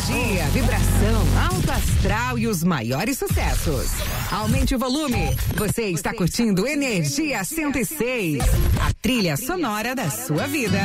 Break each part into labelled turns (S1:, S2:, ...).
S1: Energia, vibração, alto astral e os maiores sucessos. Aumente o volume. Você está curtindo Energia 106, a trilha sonora da sua vida.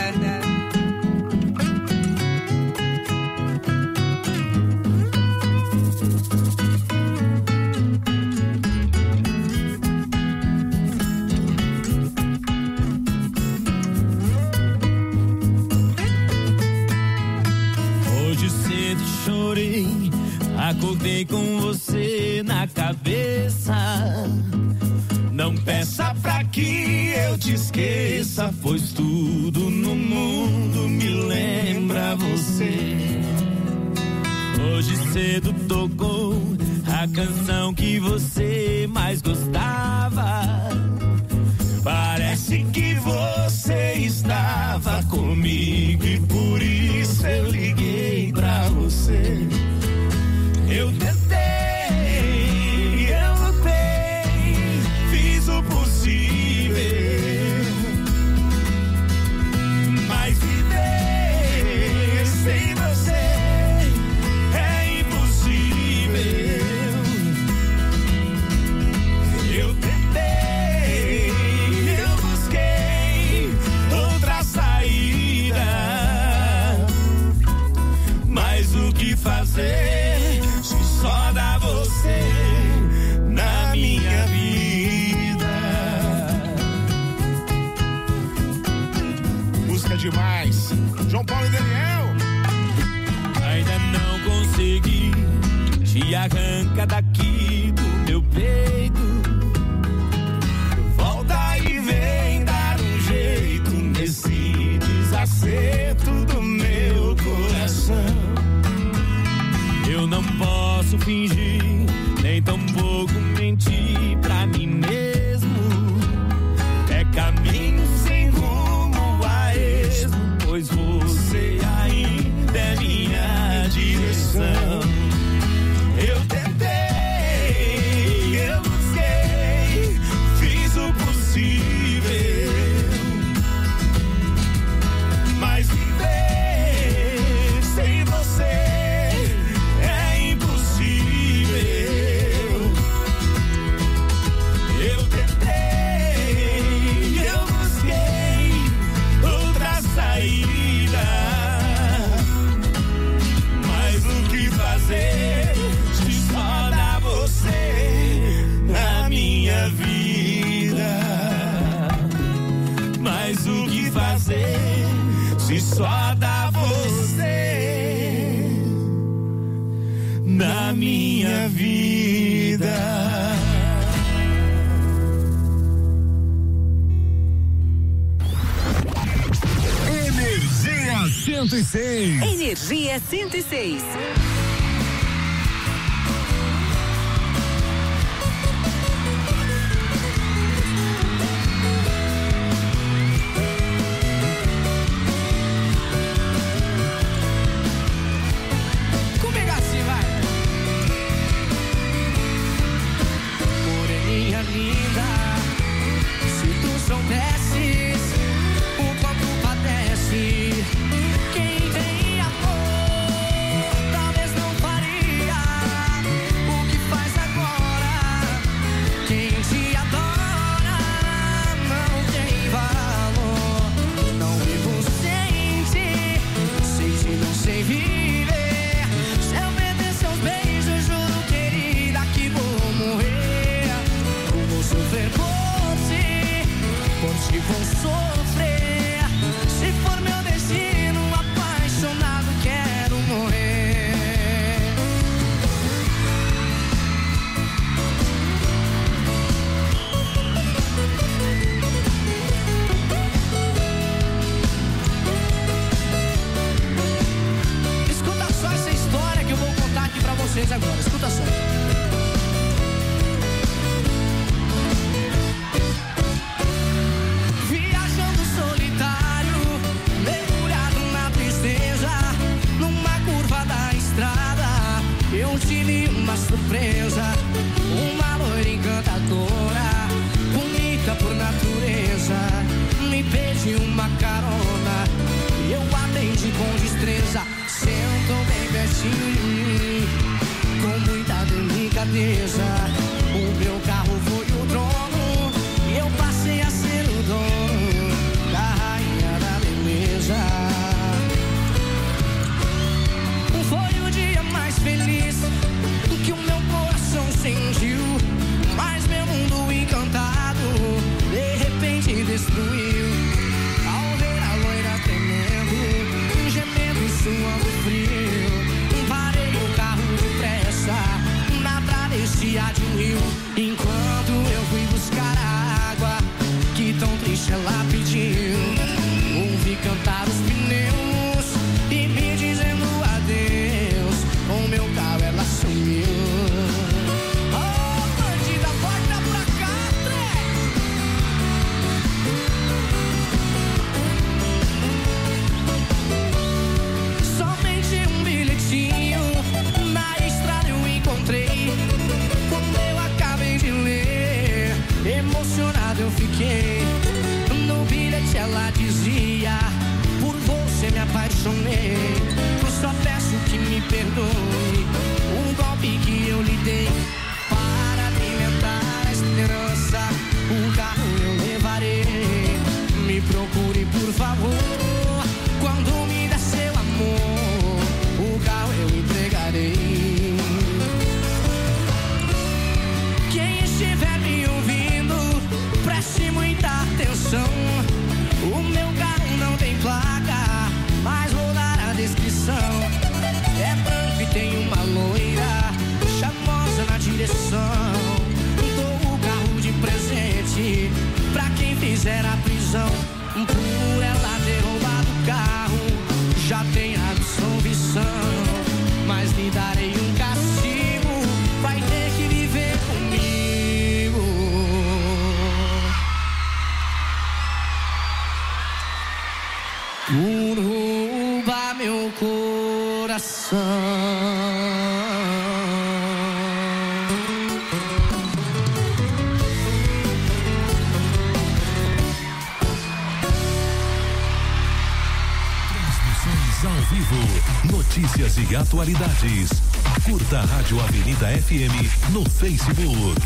S2: Chorei, acordei com você na cabeça. Não peça pra que eu te esqueça, pois tudo no mundo me lembra você. Hoje cedo tocou a canção que você mais gostava. Parece que você estava comigo e por isso eu liguei pra você. Eu tentei, eu lutei, fiz o possível, mas viver sem você é impossível. Eu tentei, eu busquei outra saída, mas o que fazer se só dá você na minha vida?
S3: Música demais. João Paulo e Daniel.
S2: Ainda não consegui te arrancar daqui do meu peito. Volta e vem dar um jeito nesse desacerto do meu coração. Eu não posso fingir, nem tampouco mentir pra mim mesmo. É caminho sem rumo a esmo, pois você ainda é minha direção. Eu tentei, eu busquei, fiz o possível, mas viver sem você é impossível. Eu tentei, eu busquei outra saída, mas o que fazer se só dá você na minha vida? Mas o que fazer se só dá você na minha vida?
S3: Energia 106.
S1: Energia 106.
S4: Comigo assim, vai. Moreninha linda, se tu soubesses o quanto padece quem tem amor, talvez não faria o que faz agora. Quem te adora não tem valor. Não vivo sem ti, não sei viver. Se eu perder seus beijos, juro, querida, que vou morrer. Vou sofrer por ti vou sofrer. Se for meu destino, apaixonado quero morrer. Escuta só essa história que eu vou contar aqui pra vocês agora. Escuta só. Viajando solitário, mergulhado na tristeza, numa curva da estrada, eu tive uma surpresa. Uma loira encantadora, bonita por natureza, me pediu uma carona e eu atendi com destreza. Sentou bem pertinho grandeza. O meu carro foi o trono e eu passei a ser o dono da rainha da beleza. Foi o dia mais feliz que o meu coração sentiu, mas meu mundo encantado de repente destruiu. Ao ver a loira tremendo, gemendo e suando frio, parei o carro depressa na travessia de um rio. Enquanto eu fui buscar a água que tão triste ela pediu, ouvi cantar os pneus e me dizendo adeus. Com meu carro ela sumiu. Oh, bandida, volta pra cá, somente um bilhetinho na estrada eu encontrei. Quando eu acabei de ler, emocionado eu fiquei. No bilhete ela dizia: por você me apaixonei. Só peço que me perdoe o golpe que eu lhe dei. Para alimentar a esperança, o carro eu levarei. Me procure por favor, quando me der seu amor, o carro eu entregarei. Quem estiver me ouvindo, preste muita atenção. O meu carro não tem placa, mas vou dar a descrição. É branco e tem uma loira charmosa na direção. Dou o carro de presente pra quem fizer a prisão. Por ela ter roubado o carro, já tem absolvição. Mas lhe darei um castigo, vai ter que viver comigo. Por roubar meu coração.
S5: Transmissões ao vivo, notícias e atualidades. Curta a Rádio Avenida FM no Facebook.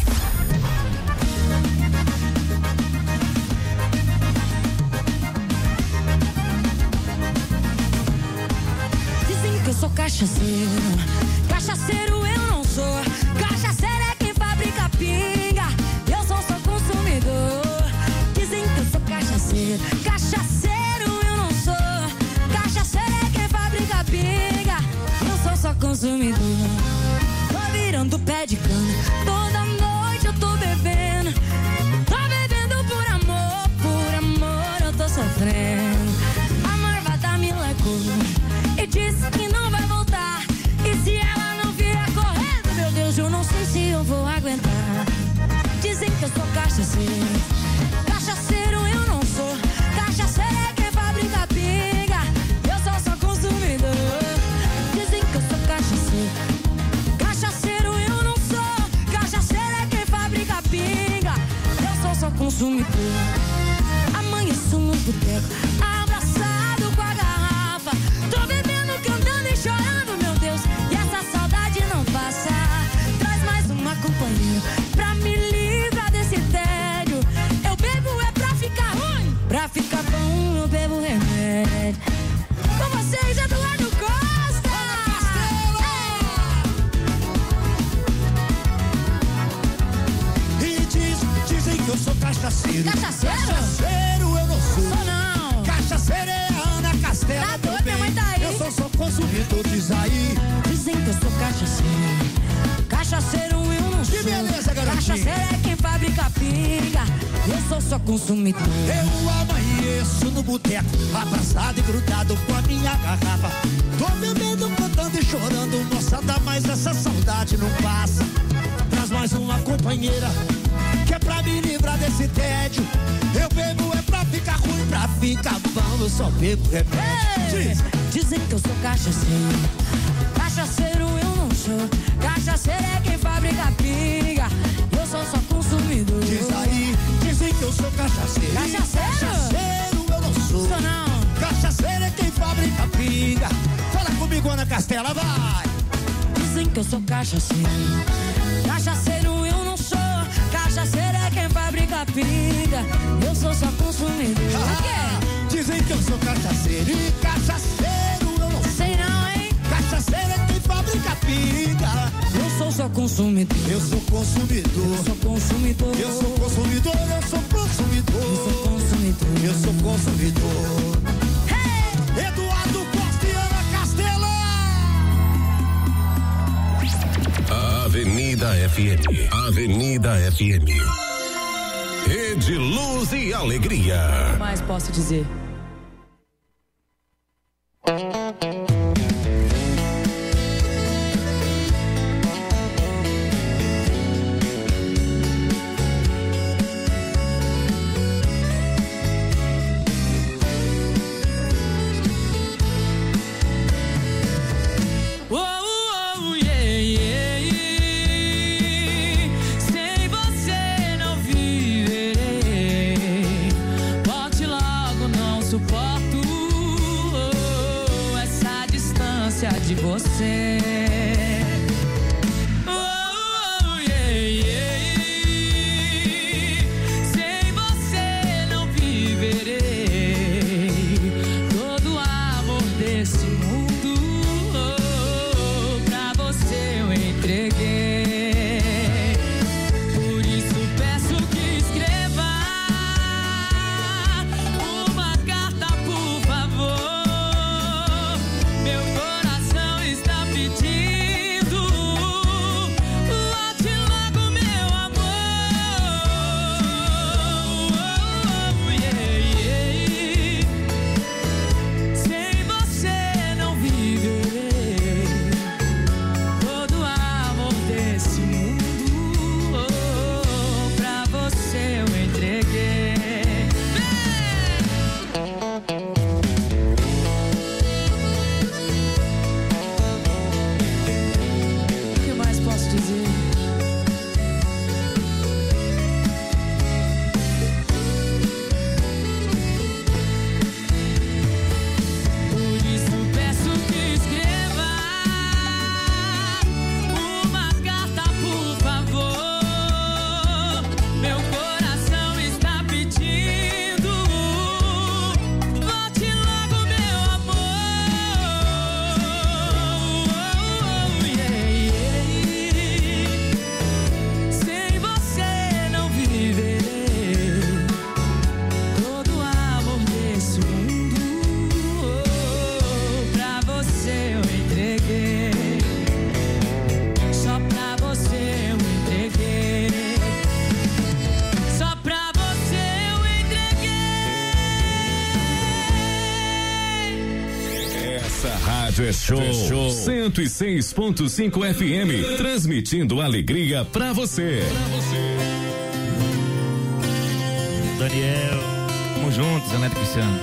S6: Eu sou cachaceiro, cachaceiro eu não sou. Cachaceiro é quem fabrica pinga, eu sou só consumidor. Dizem que eu sou cachaceiro, cachaceiro eu não sou. Cachaceiro é quem fabrica pinga, eu sou só consumidor. Tô virando pé de cana, toda noite eu tô bebendo. Tô bebendo por amor eu tô sofrendo. A marvada me largou e disse que não vai voltar. E se ela não vier correndo, meu Deus, eu não sei se eu vou aguentar. Dizem que eu sou cachaceiro, cachaceiro eu não sou. Cachaceiro é quem fabrica pinga, eu sou só consumidor. Dizem que eu sou cachaceiro, cachaceiro eu não sou. Cachaceiro é quem fabrica pinga, eu sou só consumidor. Amanheço no boteco, abraçado com a garrafa. Tô bebendo, cantando e chorando, meu Deus, e essa saudade não passa. Traz mais uma companhia pra me livrar desse tédio. Eu bebo é pra ficar ruim, pra ficar bom eu bebo remédio. Com vocês, Eduardo Costa.
S2: E dizem que eu sou cachaceiro.
S6: Cachaceiro?
S2: Cachaceiro eu não sou.
S6: Sou não.
S2: Cachaceiro é a Ana Castela.
S6: Tá doido, minha mãe tá aí.
S2: Eu sou só consumidor, diz aí.
S6: Dizem que eu sou cachaceiro, cachaceiro eu não sou.
S2: Que beleza, garotinho.
S6: Cachaceiro é quem fabrica pinga, eu sou só consumidor.
S2: Eu amanheço no boteco, abraçado e grudado com a minha garrafa. Tô bebendo, cantando e chorando, moçada, mas essa saudade não passa. Traz mais uma companheira, que é pra me livrar desse tédio. Eu bebo é pra ficar ruim, pra ficar bom, eu só bebo remédio.
S6: Dizem que eu sou cachaceiro, cachaceiro eu não sou. Cachaceiro é quem fabrica pinga, eu sou só consumidor.
S2: Diz aí, dizem que eu sou cachaceiro.
S6: Cachaceiro?
S2: Cachaceiro eu não sou.
S6: Sou não.
S2: Cachaceiro é quem fabrica pinga. Fala comigo, Ana Castela, vai.
S6: Dizem que eu sou cachaceiro, pinga. Eu sou só consumidor.
S2: Dizem que eu sou cachaceiro e cachaceiro eu não
S6: sei não, hein?
S2: Cachaceiro é quem fabrica pinga.
S6: Eu sou só consumidor.
S2: Eu sou consumidor.
S6: Eu sou consumidor.
S2: Eu sou consumidor. Eu sou consumidor.
S6: Eu sou consumidor.
S2: Eu sou consumidor. Hey! Eduardo Costa e Ana Castela.
S5: Avenida FM. Avenida FM. Rede Luz e Alegria.
S6: O que mais posso dizer? De você. Sem você não viverei todo o amor desse mundo. Pra você eu entreguei. Por isso peço que escreva uma carta, por favor. Meu coração está pedindo, volte logo, meu amor. Sem você não viverei todo o amor desse mundo. Pra você eu entreguei. O que mais posso dizer? Por isso peço que escreva uma carta, por favor. Meu coração está pedindo, volte logo, meu amor. Sem você não viverei todo o amor desse mundo. Pra você eu entreguei. Só pra você eu entreguei. Só pra você eu entreguei.
S5: Essa rádio é show. 106.5 FM, transmitindo alegria pra você.
S7: Daniel, tamo juntos, Neto Cristiano.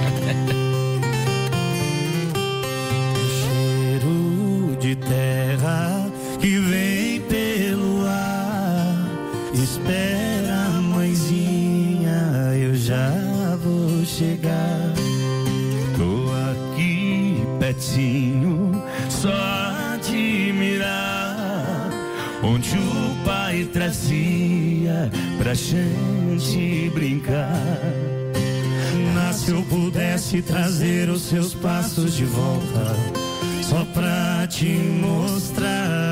S2: Cheiro de terra que vem pelo ar. Espera, mãezinha, eu já vou chegar. Tô aqui pertinho, só a admirar. Onde o pai trazia pra gente brincar. Mas se eu pudesse trazer os seus passos de volta, só pra te mostrar.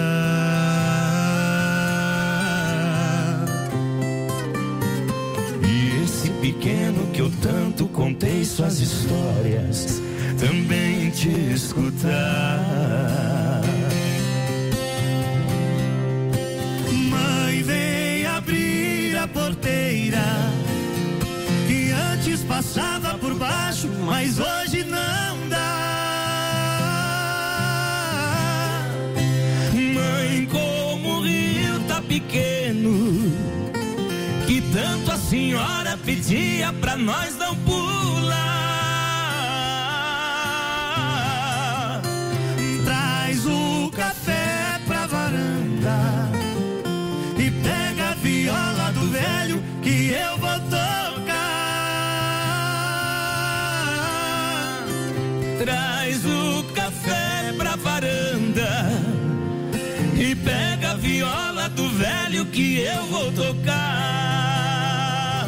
S2: E esse pequeno que eu tanto contei suas histórias, também te escutar. Mãe, vem abrir a porteira, que antes passava por baixo, mas hoje não dá. Mãe, como o rio tá pequeno, que tanto a senhora pedia pra nós não pular. Traz o café pra varanda e pega a viola do velho que eu vou tocar. Traz o café pra varanda e pega a viola do velho que eu vou tocar.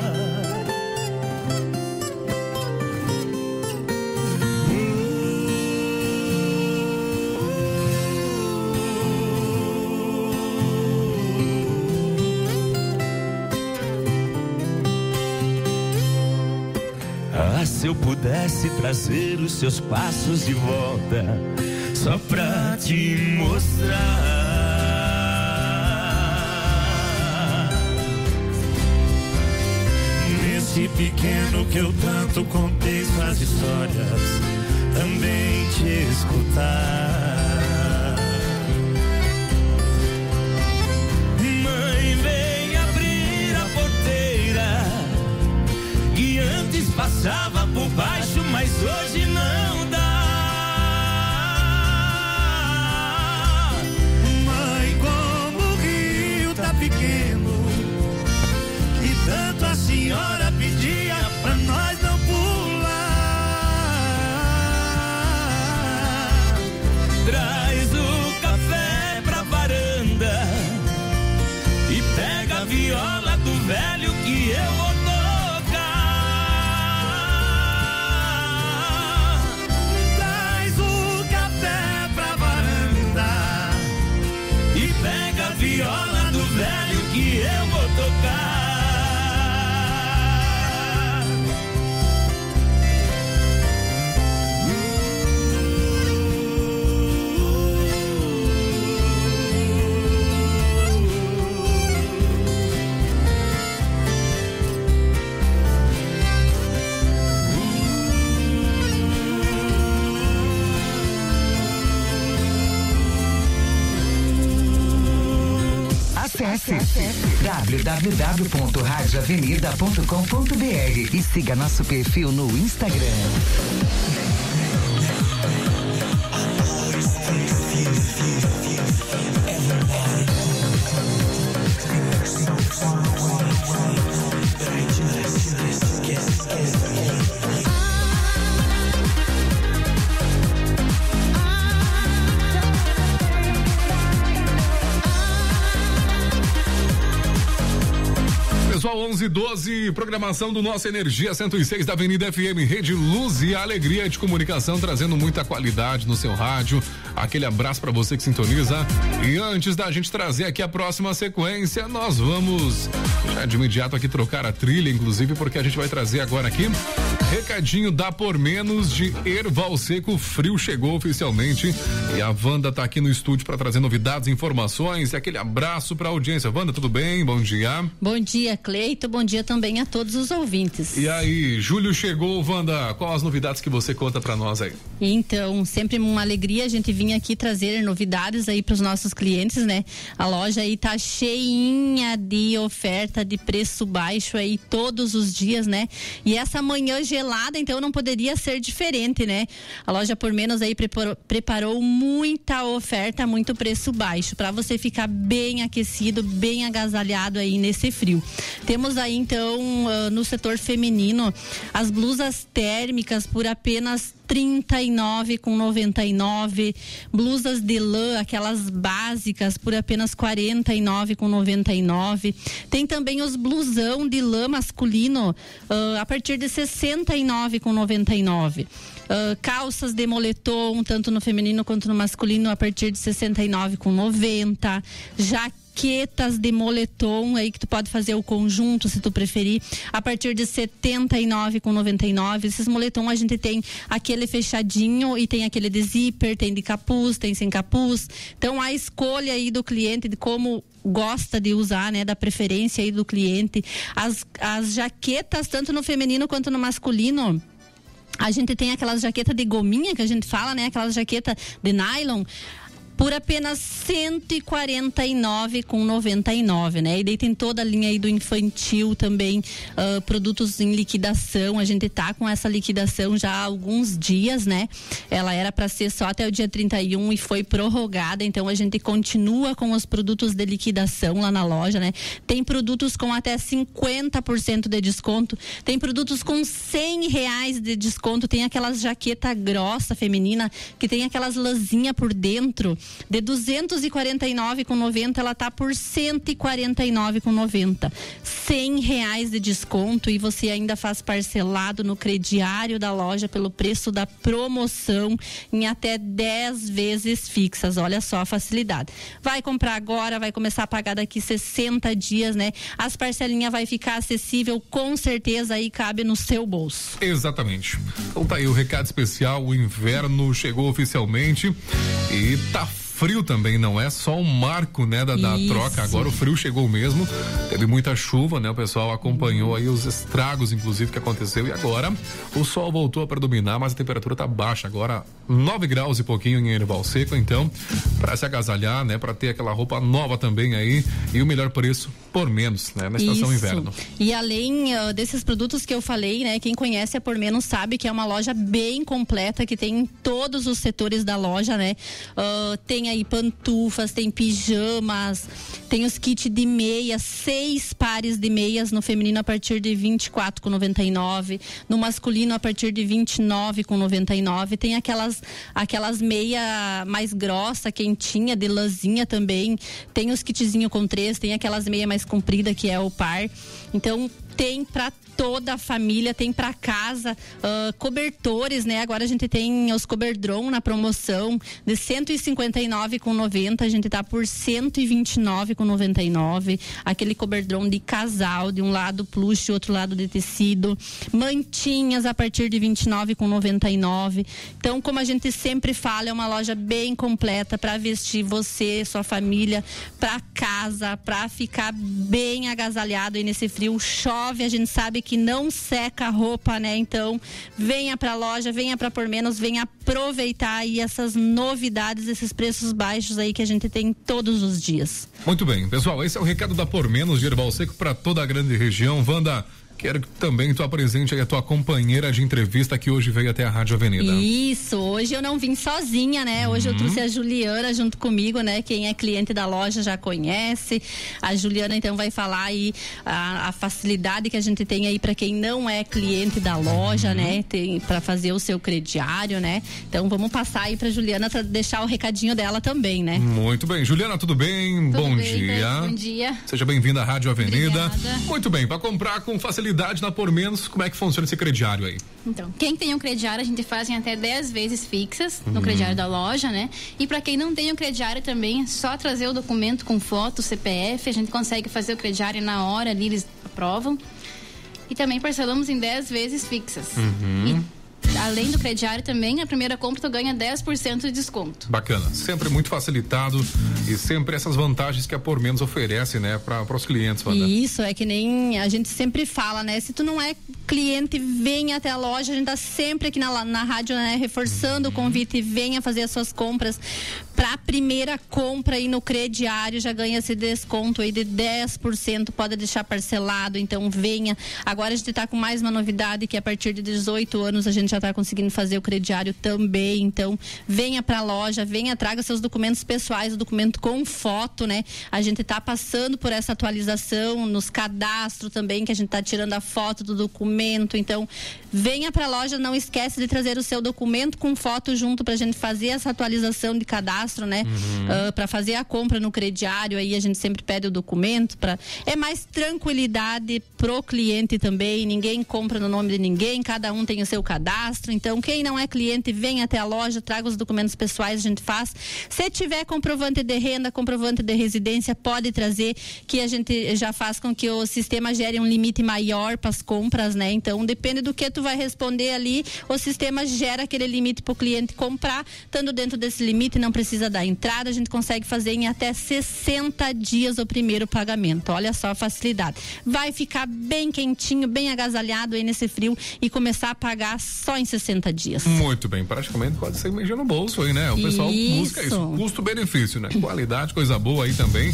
S8: Ah, se eu pudesse trazer os seus passos de volta, só pra te mostrar. Nesse pequeno que eu tanto contei suas histórias, também te escutar. Mãe, vem abrir a porteira, que antes passava por baixo, mas hoje não dá. Mãe, como o rio tá pequeno, e tanto a senhora pedia pra nós não pular. Traz o café pra varanda e pega a viola do velho que eu vou tocar. Traz o café pra varanda e pega a viola do velho que eu vou tocar.
S1: Acesse www.radioavenida.com.br e siga nosso perfil no Instagram.
S3: Pessoal, 11:12, programação do nosso Energia 106 da Avenida FM, Rede Luz e Alegria de Comunicação, trazendo muita qualidade no seu rádio. Aquele abraço para você que sintoniza. E antes da gente trazer aqui a próxima sequência, nós vamos já de imediato aqui trocar a trilha, inclusive, porque a gente vai trazer agora aqui recadinho da Por Menos de Erval Seco. O frio chegou oficialmente e a Wanda tá aqui no estúdio para trazer novidades, informações e aquele abraço para a audiência. Wanda, tudo bem? Bom dia.
S9: Bom dia, Cleito. Bom dia também a todos os ouvintes.
S3: E aí, julho chegou, Wanda. Quais as novidades que você conta para nós aí?
S9: Então, sempre uma alegria a gente vir aqui trazer novidades aí para os nossos clientes, né? A loja aí tá cheinha de oferta de preço baixo aí todos os dias, né? E essa manhã gelada, então não poderia ser diferente, né? A loja Por Menos aí preparou muita oferta, muito preço baixo para você ficar bem aquecido, bem agasalhado aí nesse frio. Temos aí então no setor feminino as blusas térmicas por apenas R$39,99, blusas de lã, aquelas básicas, por apenas R$49,99. Tem também os blusão de lã masculino a partir de R$69,99. Calças de moletom, tanto no feminino quanto no masculino, a partir de R$69,90. Jaquetas de moletom aí que tu pode fazer o conjunto se tu preferir, a partir de R$79,99. Esses moletom a gente tem aquele fechadinho e tem aquele de zíper, tem de capuz, tem sem capuz. Então a escolha aí do cliente de como gosta de usar, né, da preferência aí do cliente. As jaquetas tanto no feminino quanto no masculino, a gente tem aquelas jaquetas de gominha que a gente fala, né, aquelas jaquetas de nylon, por apenas R$149,99, né? E daí tem toda a linha aí do infantil também, produtos em liquidação. A gente tá com essa liquidação já há alguns dias, né? Ela era para ser só até o dia 31 e foi prorrogada, então a gente continua com os produtos de liquidação lá na loja, né? Tem produtos com até 50% de desconto, tem produtos com R$100 de desconto, tem aquelas jaqueta grossa feminina que tem aquelas lãzinha por dentro. de 249,90 ela tá por 149,90. R$100 de desconto e você ainda faz parcelado no crediário da loja pelo preço da promoção em até 10 vezes fixas. Olha só a facilidade. Vai comprar agora, vai começar a pagar daqui 60 dias, né? As parcelinhas vai ficar acessível, com certeza aí cabe no seu bolso.
S3: Exatamente. Então tá aí o recado especial, o inverno chegou oficialmente e tá frio também, não é só um marco, né, da troca, agora o frio chegou mesmo, teve muita chuva, né, o pessoal acompanhou aí os estragos, inclusive, que aconteceu, e agora o sol voltou a predominar, mas a temperatura tá baixa, agora 9 graus e pouquinho em Erval Seco, então, para se agasalhar, né, para ter aquela roupa nova também aí, e o melhor preço por menos, né, na estação inverno.
S9: E além desses produtos que eu falei, né, quem conhece a Por Menos sabe que é uma loja bem completa, que tem em todos os setores da loja, né, tem aí pantufas, tem pijamas, tem os kits de meias, 6 pares de meias no feminino a partir de R$24,99, no masculino a partir de R$29,99, tem aquelas meia mais grossa, quentinha, de lãzinha também, tem os kitzinho com 3, tem aquelas meia mais comprida que é o par, então tem pra toda a família, tem pra casa, cobertores, né? Agora a gente tem os Coberdron na promoção de R$159,90, a gente tá por R$129,99, aquele Coberdron de casal, de um lado plush, outro lado de tecido, mantinhas a partir de R$29,99. Então, como a gente sempre fala, é uma loja bem completa para vestir você, sua família, pra casa, pra ficar bem agasalhado aí nesse frio. Chove, a gente sabe que não seca a roupa, né? Então, venha pra loja, venha pra Por Menos, venha aproveitar aí essas novidades, esses preços baixos aí que a gente tem todos os dias.
S3: Muito bem, pessoal, esse é o recado da Por Menos de Erval Seco para toda a grande região. Wanda, quero que também tu apresente aí a tua companheira de entrevista que hoje veio até a Rádio Avenida.
S9: Isso, hoje eu não vim sozinha, né? Hoje eu trouxe a Juliana junto comigo, né? Quem é cliente da loja já conhece. A Juliana então vai falar aí a facilidade que a gente tem aí para quem não é cliente da loja, né? Tem para fazer o seu crediário, né? Então vamos passar aí para Juliana para deixar o recadinho dela também, né?
S3: Muito bem, Juliana, tudo bem?
S10: Tudo
S3: bom
S10: bem,
S3: dia.
S10: Bom dia.
S3: Seja bem-vinda à Rádio Avenida.
S10: Obrigada.
S3: Muito bem, para comprar com facilidade na Por Menos, como é que funciona esse crediário aí?
S10: Então, quem tem um crediário, a gente faz em até 10 vezes fixas no crediário da loja, né? E para quem não tem o crediário também, é só trazer o documento com foto, CPF, a gente consegue fazer o crediário na hora ali, eles aprovam. E também parcelamos em 10 vezes fixas. E além do crediário também, a primeira compra tu ganha 10% de desconto.
S3: Bacana, sempre muito facilitado e sempre essas vantagens que a Por Menos oferece, né, para os clientes. Wanda.
S9: Isso, é que nem a gente sempre fala, né, se tu não é cliente, venha até a loja, a gente tá sempre aqui na rádio, né, reforçando o convite, venha fazer as suas compras. Pra primeira compra aí no crediário já ganha esse desconto aí de 10%, pode deixar parcelado, então venha. Agora a gente tá com mais uma novidade, que a partir de 18 anos a gente já tá conseguindo fazer o crediário também, então venha pra loja, venha, traga seus documentos pessoais, o documento com foto, né? A gente tá passando por essa atualização nos cadastros também, que a gente tá tirando a foto do documento, então venha pra loja, não esquece de trazer o seu documento com foto junto pra gente fazer essa atualização de cadastro, né? Para fazer a compra no crediário, aí a gente sempre pede o documento, é mais tranquilidade pro cliente também, ninguém compra no nome de ninguém, cada um tem o seu cadastro, então quem não é cliente, vem até a loja, traga os documentos pessoais, a gente faz. Se tiver comprovante de renda, comprovante de residência, pode trazer, que a gente já faz com que o sistema gere um limite maior para as compras, né? Então depende do que tu vai responder ali, o sistema gera aquele limite pro cliente comprar, estando dentro desse limite, não precisa da entrada, a gente consegue fazer em até 60 dias o primeiro pagamento. Olha só a facilidade. Vai ficar bem quentinho, bem agasalhado aí nesse frio e começar a pagar só em 60 dias.
S3: Muito bem, praticamente pode ser mexer no bolso aí, né? O pessoal busca isso, custo-benefício, né? Qualidade, coisa boa aí também.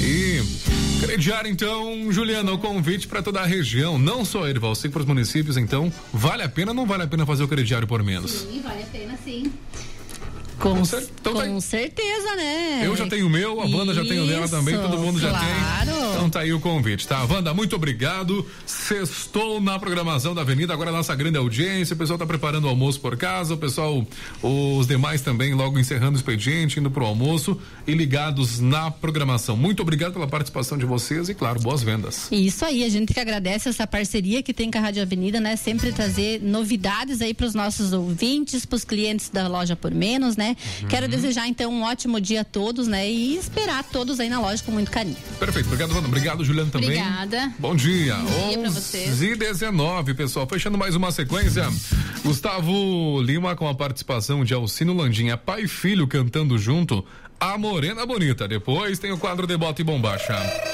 S3: E crediário, então, Juliana, o convite para toda a região, não só Erval Seco, para os municípios, então, vale a pena ou não vale a pena fazer o crediário Por Menos?
S10: Sim, vale a pena sim.
S9: Com
S3: Então
S9: certeza, né?
S3: Eu já tenho o meu, a Wanda já tem o dela também, todo mundo já tem. Então tá aí o convite, tá? Wanda, muito obrigado. Sextou na programação da Avenida, agora a nossa grande audiência, o pessoal tá preparando o almoço por casa, o pessoal, os demais também, logo encerrando o expediente, indo pro almoço e ligados na programação. Muito obrigado pela participação de vocês e, claro, boas vendas.
S9: Isso aí, a gente que agradece essa parceria que tem com a Rádio Avenida, né? Sempre trazer novidades aí pros nossos ouvintes, pros clientes da Loja por Menos, né? Quero desejar então um ótimo dia a todos, né? E esperar todos aí na loja com muito carinho.
S3: Perfeito, obrigado, Wanda. Obrigado, Juliano, também.
S10: Obrigada.
S3: Bom dia.
S10: Bom dia pra vocês.
S3: 11h19, pessoal. Fechando mais uma sequência. Gustavo Lima com a participação de Alcino Landinha, pai e filho cantando junto A Morena Bonita. Depois tem o quadro de Bota e Bombacha.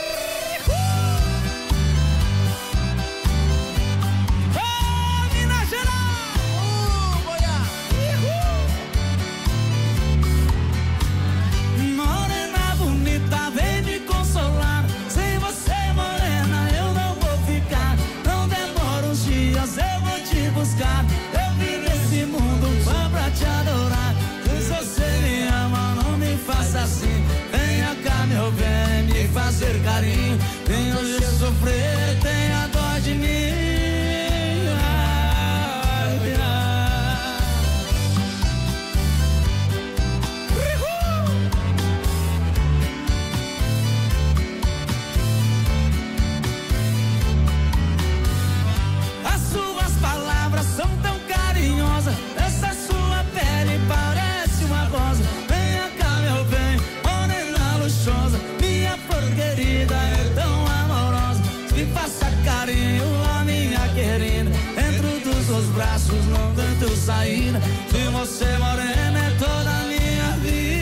S8: Eu vim nesse mundo só pra te adorar. Se você me ama, não me faça assim. Venha cá, meu bem, me fazer carinho. Venha hoje sofrer, tenha dó de mim. As suas palavras são tão carinhosas, essa sua pele parece uma rosa. Venha cá, meu bem, morena luxuosa, minha flor querida é tão amorosa. Me faça carinho, a minha querida, dentro dos seus braços não tanto saída. Se você morena é toda a minha vida.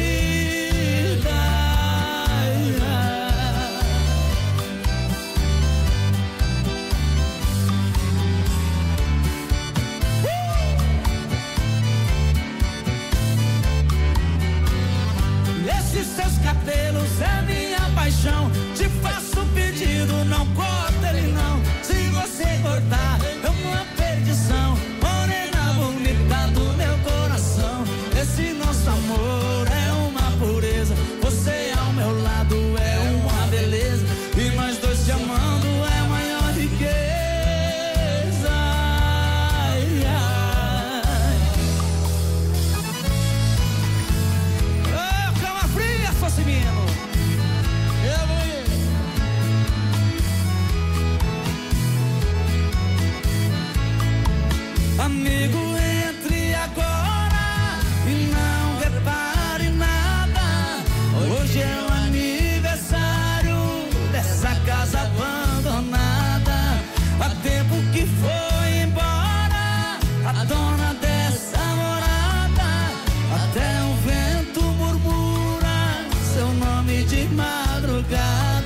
S8: Esses seus cabelos é minha paixão. Te faço um pedido, não corta ele não. Se você cortar, é uma perdição. Morena bonita do meu coração. Esse nosso amor é uma pureza. Você ao meu lado é uma beleza. E nós dois se amando é a maior riqueza. Ai, ai. Oh, cama fria, fosse menino. Eu vou ir. Amigo, entre agora e não repare nada. Hoje é o aniversário dessa casa abandonada. Há tempo que foi embora a dona dessa morada. Até o vento murmura seu nome de madrugada.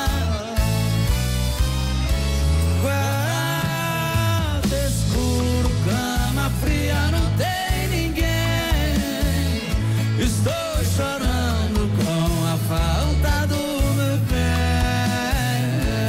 S8: Quarto escuro, cama fria, não tem ninguém. Estou chorando com a falta do meu bem.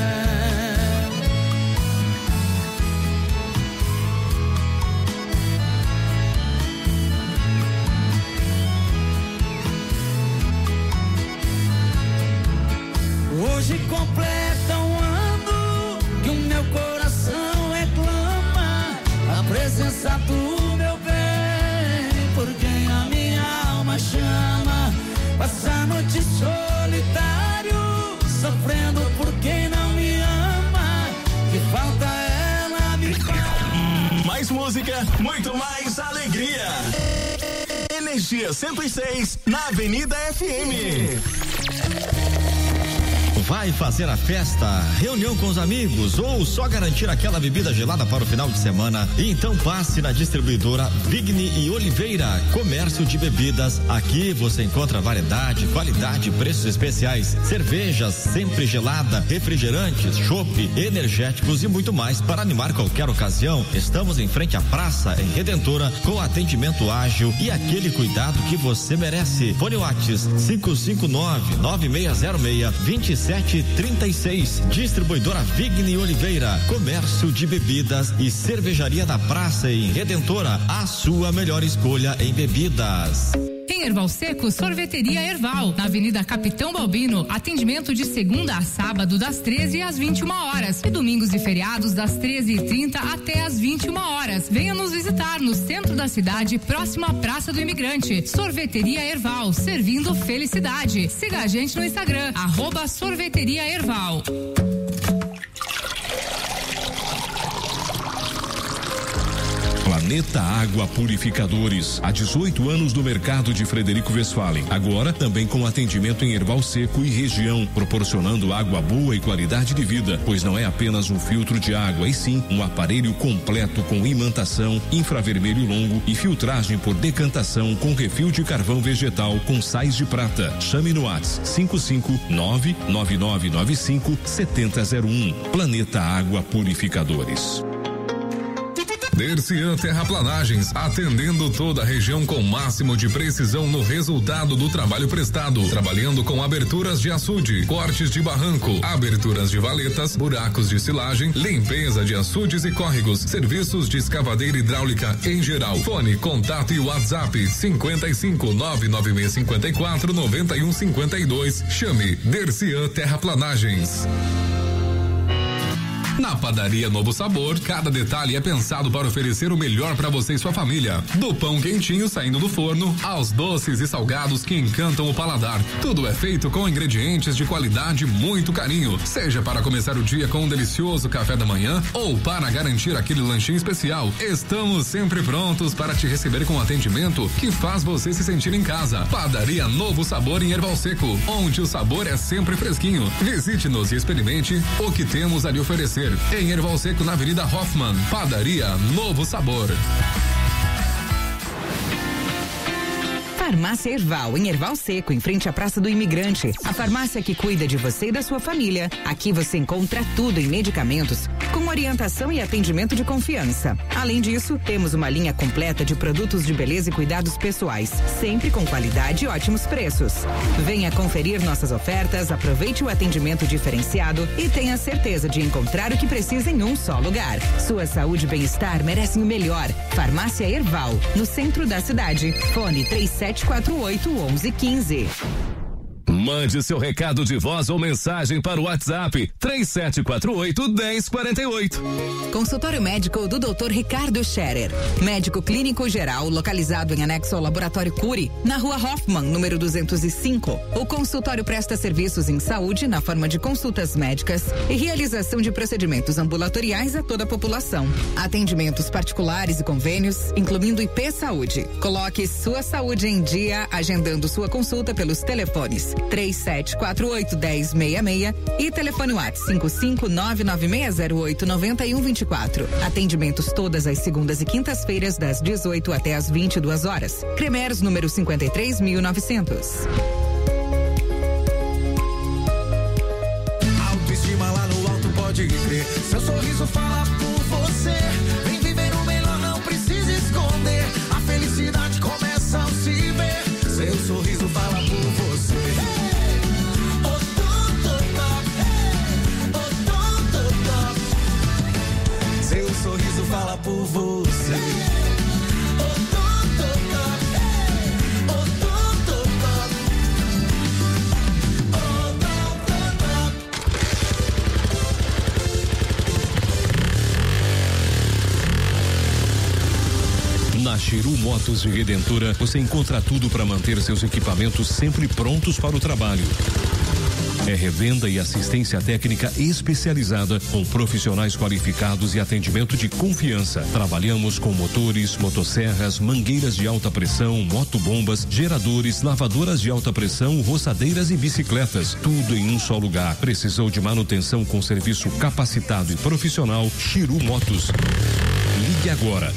S8: Hoje completa um ano que o meu coração reclama a presença do meu bem, por quem a minha alma chama. Passa a noite solitário, sofrendo por quem não me ama. Que falta ela me faz.
S11: Mais música, muito mais alegria. Energia 106 na Avenida FM.
S12: Vai fazer a festa, reunião com os amigos ou só garantir aquela bebida gelada para o final de semana? Então passe na distribuidora Vigni e Oliveira, comércio de bebidas. Aqui você encontra variedade, qualidade, preços especiais, cervejas sempre gelada, refrigerantes, chopp, energéticos e muito mais para animar qualquer ocasião. Estamos em frente à praça em Redentora com atendimento ágil e aquele cuidado que você merece. Fone WhatsApp 559-9606-2736. Distribuidora Vigni Oliveira, comércio de bebidas e cervejaria da praça em Redentora, a sua melhor escolha em bebidas.
S1: Em
S13: Em Erval Seco, Sorveteria Erval, na Avenida Capitão Balbino, atendimento de segunda a sábado das 13 às 21 horas e domingos e feriados das 13h30 até às 21 horas. Venha nos visitar no centro da cidade, próximo à Praça do Imigrante. Sorveteria Erval, servindo felicidade. Siga a gente no Instagram, @Sorveteria Erval.
S5: Planeta Água Purificadores, há 18 anos no mercado de Frederico Westphalen. Agora também com atendimento em Erval Seco e região, proporcionando água boa e qualidade de vida, pois não é apenas um filtro de água, e sim um aparelho completo com imantação, infravermelho longo e filtragem por decantação com refil de carvão vegetal com sais de prata. Chame no WhatsApp 55999957001. Planeta Água Purificadores.
S3: Dercian Terraplanagens, atendendo toda a região com máximo de precisão no resultado do trabalho prestado, trabalhando com aberturas de açude, cortes de barranco, aberturas de valetas, buracos de silagem, limpeza de açudes e córregos, serviços de escavadeira hidráulica em geral. Fone, contato e WhatsApp 55-99654-9152. Chame Dercian Terraplanagens. Na Padaria Novo Sabor, cada detalhe é pensado para oferecer o melhor para você e sua família. Do pão quentinho saindo do forno, aos doces e salgados que encantam o paladar. Tudo é feito com ingredientes de qualidade e muito carinho. Seja para começar o dia com um delicioso café da manhã ou para garantir aquele lanchinho especial, estamos sempre prontos para te receber com atendimento que faz você se sentir em casa. Padaria Novo Sabor em Erval Seco, onde o sabor é sempre fresquinho. Visite-nos e experimente o que temos a lhe oferecer. Em Erval Seco, na Avenida Hoffman. Padaria Novo Sabor.
S1: Farmácia Erval, em Erval Seco, em frente à Praça do Imigrante. A farmácia que cuida de você e da sua família. Aqui você encontra tudo em medicamentos, com orientação e atendimento de confiança. Além disso, temos uma linha completa de produtos de beleza e cuidados pessoais, sempre com qualidade e ótimos preços. Venha conferir nossas ofertas, aproveite o atendimento diferenciado e tenha certeza de encontrar o que precisa em um só lugar. Sua saúde e bem-estar merecem o melhor. Farmácia Erval, no centro da cidade. Fone 3748-1115.
S14: Mande seu recado de voz ou mensagem para o WhatsApp 3748-1048.
S1: Consultório médico do Dr. Ricardo Scherer. Médico clínico geral, localizado em anexo ao Laboratório Cury, na Rua Hoffman, número 205. O consultório presta serviços em saúde na forma de consultas médicas e realização de procedimentos ambulatoriais a toda a população. Atendimentos particulares e convênios, incluindo IP Saúde. Coloque sua saúde em dia, agendando sua consulta pelos telefones 3748-1066 e telefone WhatsApp 55996089124. Atendimentos todas as segundas e quintas-feiras das 18 até as 22 horas. Cremers, número 53.900.
S8: Autoestima lá no alto, pode crer. Seu sorriso fala por você. Vem viver o melhor, não precisa esconder. A felicidade começa ao se ver. Seu sorriso fala por você. Seu sorriso fala por você.
S5: Na Chiru Motos de Redentora, você encontra tudo para manter seus equipamentos sempre prontos para o trabalho. É revenda e assistência técnica especializada com profissionais qualificados e atendimento de confiança. Trabalhamos com motores, motosserras, mangueiras de alta pressão, motobombas, geradores, lavadoras de alta pressão, roçadeiras e bicicletas. Tudo em um só lugar. Precisou de manutenção com serviço capacitado e profissional? Chiru Motos. Ligue agora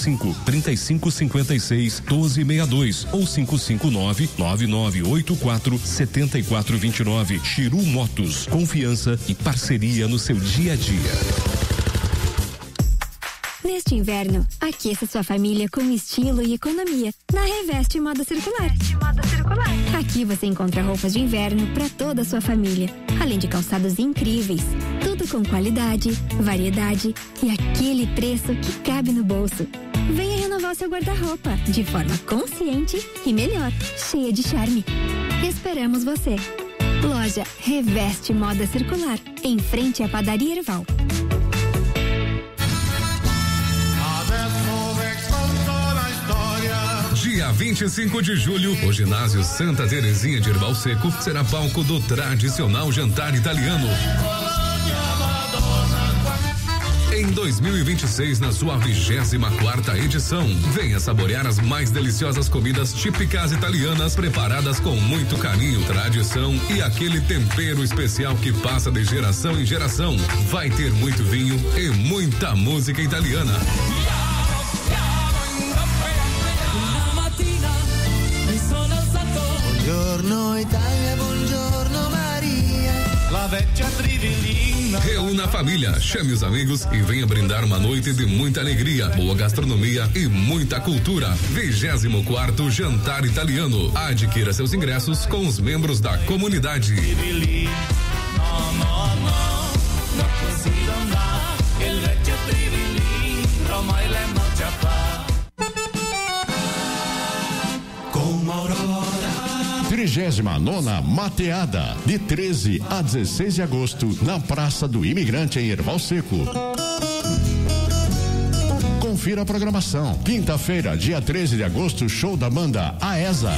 S5: 55-3556-1262 ou 559-9984-7429. Chiru Motos, confiança e parceria no seu dia a dia.
S15: Neste inverno, aqueça sua família com estilo e economia na Reveste Moda Circular. Aqui você encontra roupas de inverno para toda a sua família, além de calçados incríveis. Tudo com qualidade, variedade e aquele preço que cabe no bolso. Venha renovar renovar o seu guarda-roupa de forma consciente e melhor, cheia de charme. Esperamos você. Loja Reveste Moda Circular, em frente à Padaria Erval.
S3: Dia 25 de julho, o ginásio Santa Terezinha de Erval Seco será palco do tradicional jantar italiano. Em 2026, na sua 24ª edição, venha saborear as mais deliciosas comidas típicas italianas, preparadas com muito carinho, tradição e aquele tempero especial que passa de geração em geração. Vai ter muito vinho e muita música italiana.
S8: Buongiorno Italia, buongiorno Maria, la vecchia trivelina.
S3: Reúna a família, chame os amigos e venha brindar uma noite de muita alegria, boa gastronomia e muita cultura. 24º Jantar Italiano. Adquira seus ingressos com os membros da comunidade.
S8: Com Aurora.
S16: 39ª Mateada, de 13 a 16 de agosto, na Praça do Imigrante, em Erval Seco. Confira a programação. Quinta-feira, dia 13 de agosto, show da banda Aesa.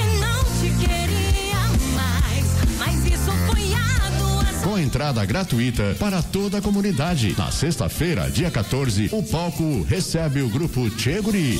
S16: Com entrada gratuita para toda a comunidade. Na sexta-feira, dia 14, o palco recebe o grupo Tchê Guri.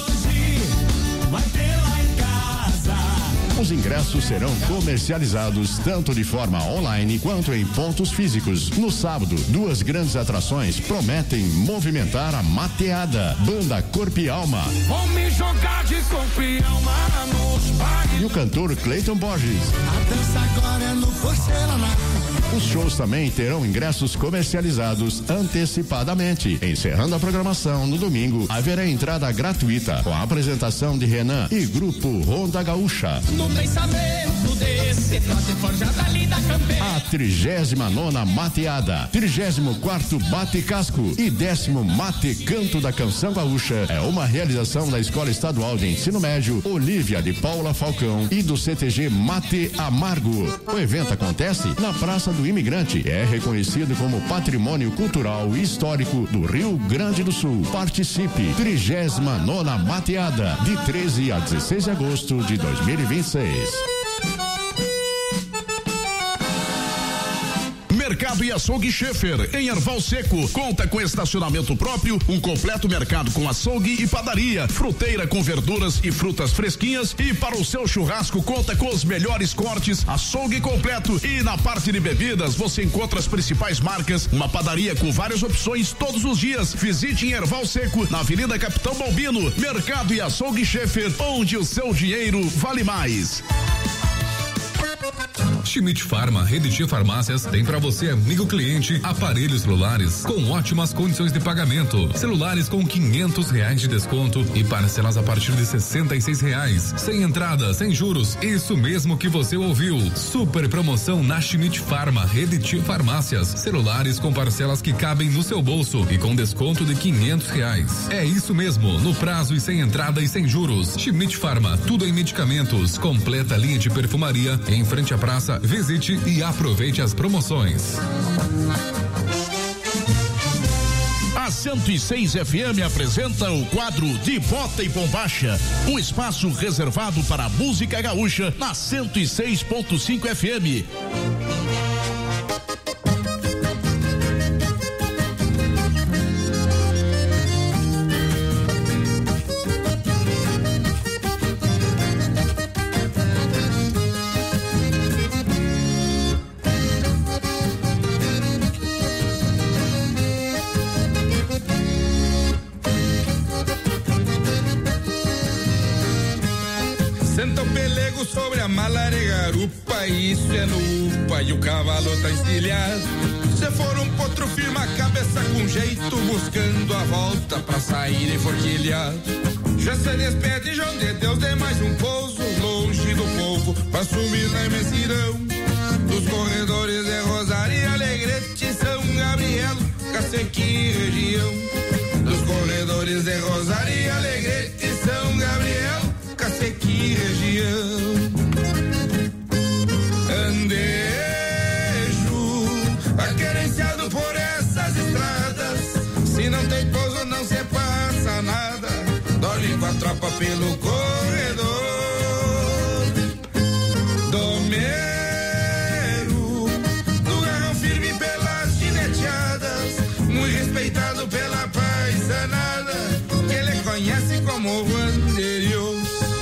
S16: Os ingressos serão comercializados tanto de forma online quanto em pontos físicos. No sábado, 2 grandes atrações prometem movimentar a mateada. Banda Corpo e Alma.
S8: Vou me jogar de corpo e alma nos bares.
S16: E o cantor Cleiton Borges.
S8: A dança agora é no porcelanato.
S16: Os shows também terão ingressos comercializados antecipadamente. Encerrando a programação no domingo, haverá entrada gratuita com a apresentação de Renan e grupo Ronda Gaúcha.
S8: No pensamento desse trote forjada ali da campeira.
S16: A 39ª Mateada, 34º Bate Casco e 10º Mate Canto da Canção Gaúcha é uma realização da Escola Estadual de Ensino Médio Olívia de Paula Falcão e do CTG Mate Amargo. O evento acontece na Praça do Imigrante. É reconhecido como Patrimônio Cultural e Histórico do Rio Grande do Sul. Participe. 39ª Mateada, de 13 a 16 de agosto de 2026.
S17: Mercado e Açougue Schaefer, em Erval Seco. Conta com estacionamento próprio, um completo mercado com açougue e padaria, fruteira com verduras e frutas fresquinhas, e para o seu churrasco conta com os melhores cortes, açougue completo. E na parte de bebidas você encontra as principais marcas, uma padaria com várias opções todos os dias. Visite em Erval Seco, na Avenida Capitão Balbino. Mercado e Açougue Schaefer, onde o seu dinheiro vale mais.
S3: Schmidt Pharma, Rede de Farmácias, tem para você, amigo cliente, aparelhos celulares com ótimas condições de pagamento. Celulares com R$500 de desconto e parcelas a partir de R$66. Sem entrada, sem juros. Isso mesmo que você ouviu. Super promoção na Schmidt Pharma, Rede de Farmácias. Celulares com parcelas que cabem no seu bolso e com desconto de R$500. É isso mesmo, no prazo e sem entrada e sem juros. Schmidt Pharma, tudo em medicamentos. Completa linha de perfumaria em frente à praça. Visite e aproveite as promoções.
S17: A 106 FM apresenta o quadro De Bota e Bombacha, um espaço reservado para a música gaúcha na 106.5 FM.
S18: Sobre a malare garupa, isso é no UPA e o cavalo tá encilhado. Se for um potro firma a cabeça com jeito, buscando a volta pra sair enforquilhado. Já se despede João de Deus de mais um pouso, longe do povo, pra sumir na imensidão. Dos corredores de Rosário e Alegrete, São Gabriel, Cacequi e região. Dos corredores de Rosário e Alegrete, sei que região. Andejo, aquerenciado por essas estradas. Se não tem pouso, não se passa nada. Dorme com a tropa pelo corredor. Domero, do garrão firme pelas gineteadas. Muito respeitado pela paisanada, que ele conhece como Vanderios.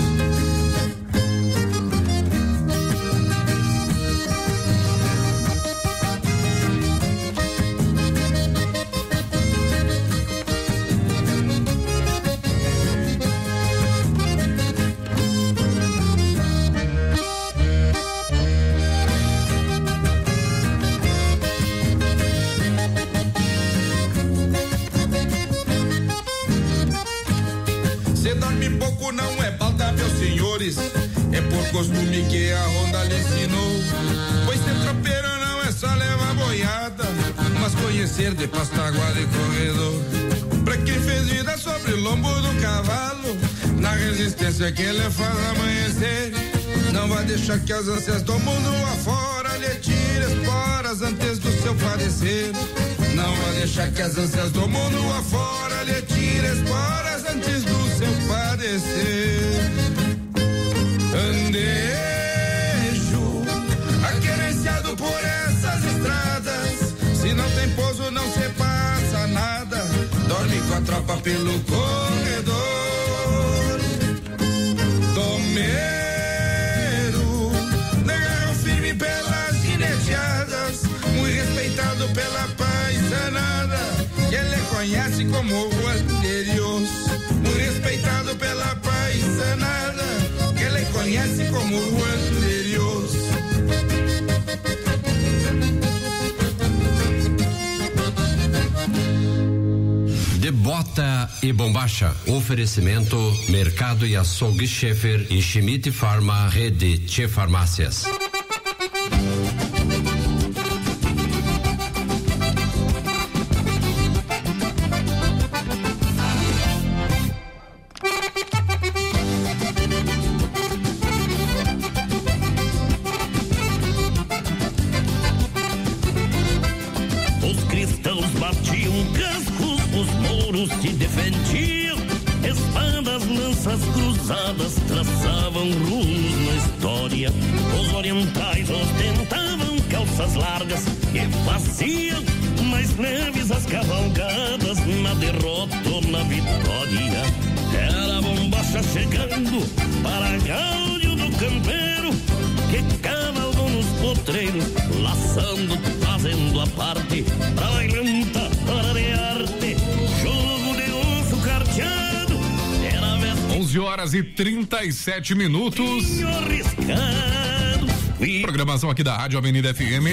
S18: Pouco não é balda, meus senhores, é por costume que a ronda lhe ensinou. Pois ser tropeiro não é só levar boiada, mas conhecer de pastaguada e corredor. Pra quem fez vida sobre o lombo do cavalo, na resistência que ele faz amanhecer. Não vai deixar que as ânsias do mundo afora lhe tire esporas antes do seu padecer. Não vai deixar que as ânsias do mundo afora lhe tire esporas antes do seu padecer. Andejo, aquerenciado por essas estradas. Se não tem pouso, não se passa nada. Dorme com a tropa pelo corredor. Domero, negarão firme pelas gineteadas. Muito respeitado pela paisanada, que ele conhece como o Anderios. Muito respeitado pela paisanada, que ele conhece como o Anderios.
S19: De Bota e Bombacha. Oferecimento Mercado e Açougue Schaefer e Schmidt Pharma, Rede Tchê Farmácias.
S20: Se defendiam, espadas, lanças cruzadas traçavam rumos na história. Os orientais ostentavam calças largas e faziam mais leves as cavalgadas na derrota ou na vitória. Era a bombacha chegando para gáudio do campeiro, que cavalgou nos potreiros, laçando, fazendo a parte pra bailanta, hora de arte.
S3: 11 horas e 37 minutos. Programação aqui da Rádio Avenida FM.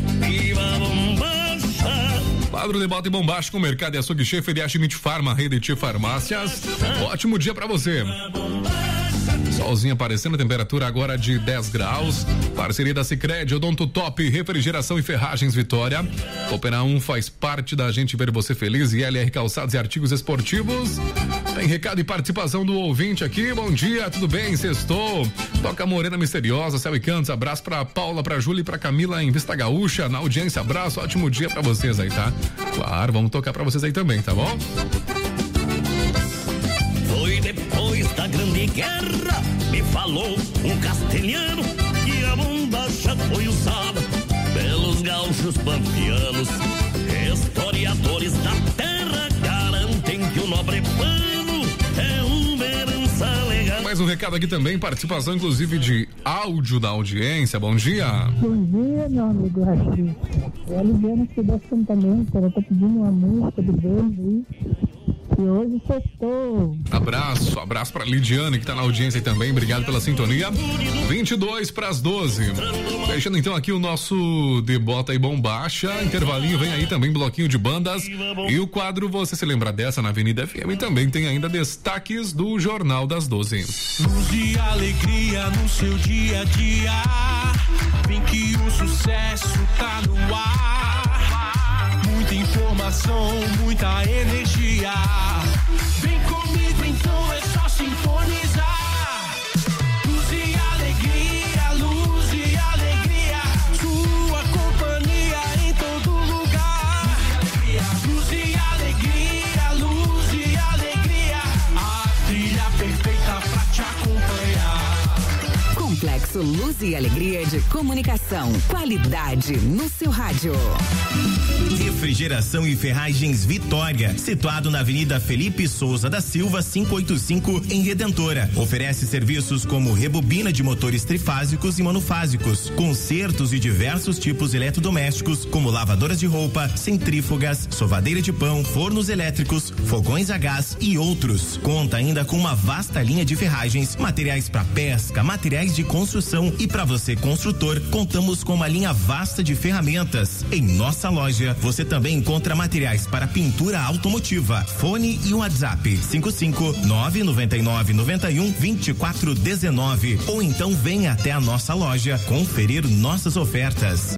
S3: Quadro de Bota e Bombacha com Mercado e Açougue Schaefer e a Schmidt Pharma, Rede Tchê Farmácias. Ótimo dia pra você. Solzinho aparecendo, temperatura agora de 10 graus. Parceria da Sicredi, Odonto Top, Refrigeração e Ferragens Vitória. Opera 1 faz parte da gente ver você feliz. E LR Calçados e Artigos Esportivos. Tem recado e participação do ouvinte aqui. Bom dia, tudo bem? Sextou. Toca Morena Misteriosa, Céu e Cantos. Abraço pra Paula, pra Júlia e pra Camila em Vista Gaúcha. Na audiência, abraço. Ótimo dia pra vocês aí, tá? Claro, vamos tocar pra vocês aí também, tá bom?
S20: Foi depois da Grande Guerra, me falou um castelhano, que a bombacha foi usada pelos gaúchos pampianos. Historiadores da terra garantem que o nobre pano é uma herança legal.
S3: Mais um recado aqui também, participação inclusive de áudio da audiência. Bom dia.
S21: Bom dia, meu amigo Rachid. É a Lidiane aqui do assentamento, ela tá pedindo uma música do beijo aí. E hoje sextou.
S3: Abraço pra Lidiane que tá na audiência aí também, obrigado pela sintonia. 22 pras 12. Fechando então aqui o nosso De Bota e Bombacha, intervalinho, vem aí também bloquinho de bandas e o quadro Você Se Lembra Dessa na Avenida FM e também tem ainda destaques do Jornal das 12.
S22: Luz e alegria no seu dia a dia, vem que o sucesso tá no ar. Muita informação, muita energia. Vem comigo, então é só sintonizar.
S1: Complexo Luz e Alegria de Comunicação. Qualidade no seu rádio.
S4: Refrigeração e Ferragens Vitória, situado na Avenida Felipe Souza da Silva, 585, em Redentora. Oferece serviços como rebobina de motores trifásicos e monofásicos, consertos e diversos tipos eletrodomésticos, como lavadoras de roupa, centrífugas, sovadeira de pão, fornos elétricos, fogões a gás e outros. Conta ainda com uma vasta linha de ferragens, materiais para pesca, materiais de construção e para você construtor, contamos com uma linha vasta de ferramentas. Em nossa loja, você também encontra materiais para pintura automotiva. Fone e WhatsApp 55999912419 ou então venha até a nossa loja conferir nossas ofertas.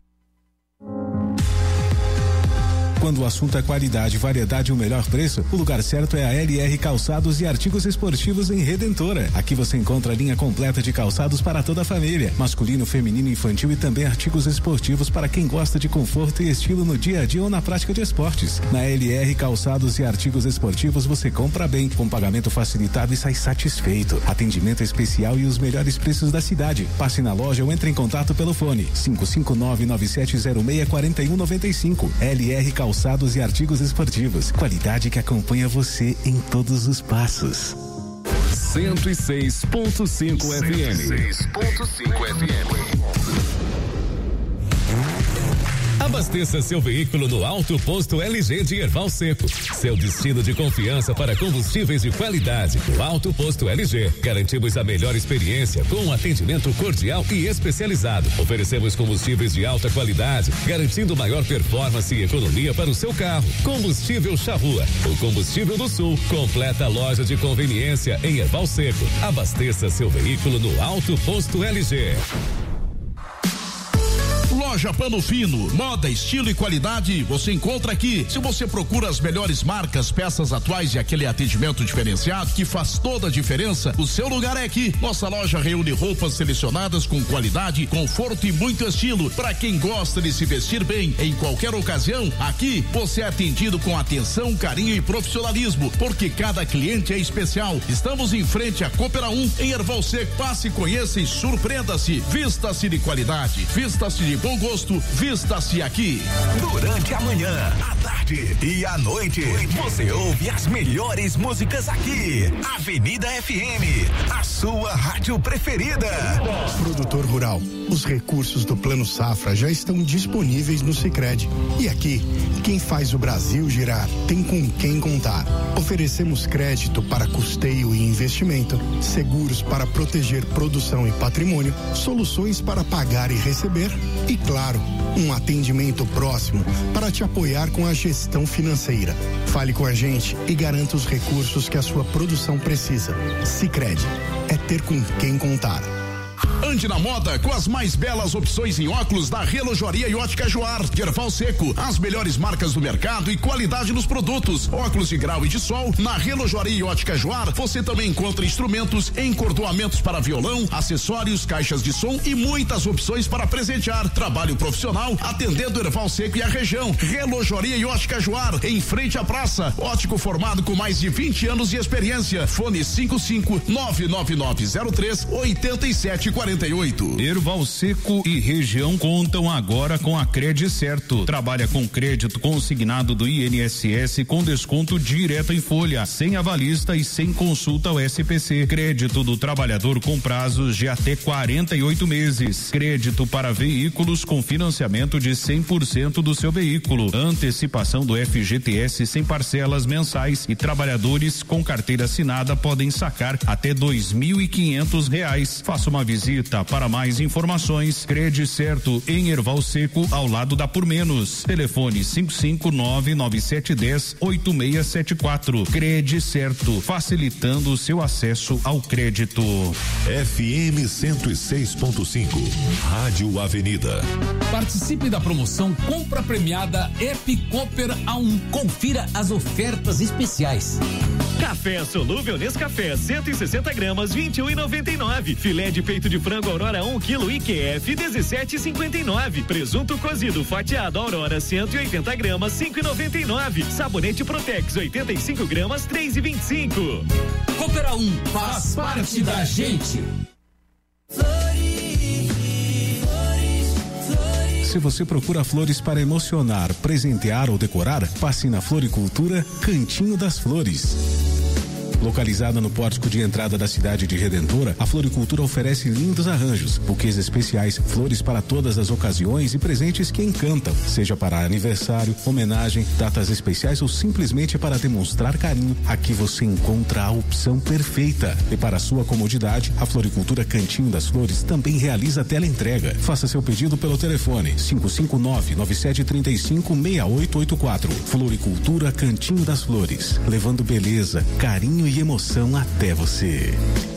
S6: Quando o assunto é qualidade, variedade e o melhor preço, o lugar certo é a LR Calçados e Artigos Esportivos em Redentora. Aqui você encontra a linha completa de calçados para toda a família, masculino, feminino, infantil e também artigos esportivos para quem gosta de conforto e estilo no dia a dia ou na prática de esportes. Na LR Calçados e Artigos Esportivos você compra bem, com pagamento facilitado e sai satisfeito. Atendimento especial e os melhores preços da cidade. Passe na loja ou entre em contato pelo fone 55997064195. LR Calçados e Artigos Esportivos. Qualidade que acompanha você em todos os passos.
S14: 106.5 FM. 106.5 FM. Abasteça seu veículo no Alto Posto LG de Erval Seco. Seu destino de confiança para combustíveis de qualidade. No Alto Posto LG, garantimos a melhor experiência com um atendimento cordial e especializado. Oferecemos combustíveis de alta qualidade, garantindo maior performance e economia para o seu carro. Combustível Charrua, o combustível do Sul. Completa loja de conveniência em Erval Seco. Abasteça seu veículo no Alto Posto LG.
S17: Loja Pano Fino, moda, estilo e qualidade, você encontra aqui. Se você procura as melhores marcas, peças atuais e aquele atendimento diferenciado que faz toda a diferença, o seu lugar é aqui. Nossa loja reúne roupas selecionadas com qualidade, conforto e muito estilo. Para quem gosta de se vestir bem em qualquer ocasião, aqui você é atendido com atenção, carinho e profissionalismo, porque cada cliente é especial. Estamos em frente à Coopera 1, em Erval Seco. Passe, conheça e surpreenda-se. Vista-se de qualidade, vista-se de bom gosto, vista-se aqui.
S11: Durante a manhã, a tarde e a noite, você ouve as melhores músicas aqui. Avenida FM, a sua rádio preferida.
S23: Produtor rural, os recursos do Plano Safra já estão disponíveis no Sicredi. E aqui, quem faz o Brasil girar tem com quem contar. Oferecemos crédito para custeio e investimento, seguros para proteger produção e patrimônio, soluções para pagar e receber e, claro, um atendimento próximo para te apoiar com a gestão financeira. Fale com a gente e garanta os recursos que a sua produção precisa. Sicredi, é ter com quem contar.
S17: Ande na moda com as mais belas opções em óculos da Relojoaria e Ótica Joar, de Erval Seco. As melhores marcas do mercado e qualidade nos produtos. Óculos de grau e de sol na Relojoaria e Ótica Joar. Você também encontra instrumentos, encordoamentos para violão, acessórios, caixas de som e muitas opções para presentear. Trabalho profissional atendendo Erval Seco e a região. Relojoaria e Ótica Joar, em frente à praça. Ótico formado com mais de 20 anos de experiência. Fone 55-99903-8748.
S6: Erval Seco e região contam agora com a Credicerto. Trabalha com crédito consignado do INSS com desconto direto em folha, sem avalista e sem consulta ao SPC. Crédito do trabalhador com prazos de até 48 meses. Crédito para veículos com financiamento de 100% do seu veículo. Antecipação do FGTS sem parcelas mensais e trabalhadores com carteira assinada podem sacar até R$2.500. Faça uma visita. Para mais informações, Credicerto em Erval Seco, ao lado da Por Menos. Telefone 55997108674. Credicerto, facilitando o seu acesso ao crédito.
S14: FM 106.5, Rádio Avenida.
S24: Participe da promoção Compra Premiada Ep Cooper A1. Confira as ofertas especiais.
S25: Café solúvel Nescafé 160 gramas 21,99. Filé de peito de frango Aurora 1 kg IQF 17,59. Presunto cozido fatiado Aurora 180 gramas 5,99. Sabonete Protex 85 gramas 3,25.
S24: Coopera 1 faz parte da gente.
S8: Floriano.
S5: Se você procura flores para emocionar, presentear ou decorar, passe na Floricultura Cantinho das Flores. Localizada no pórtico de entrada da cidade de Redentora, a Floricultura oferece lindos arranjos, buquês especiais, flores para todas as ocasiões e presentes que encantam, seja para aniversário, homenagem, datas especiais ou simplesmente para demonstrar carinho. Aqui você encontra a opção perfeita. E para sua comodidade, a Floricultura Cantinho das Flores também realiza teleentrega. Faça seu pedido pelo telefone 559-9735-6884. Floricultura Cantinho das Flores, levando beleza, carinho e emoção até você.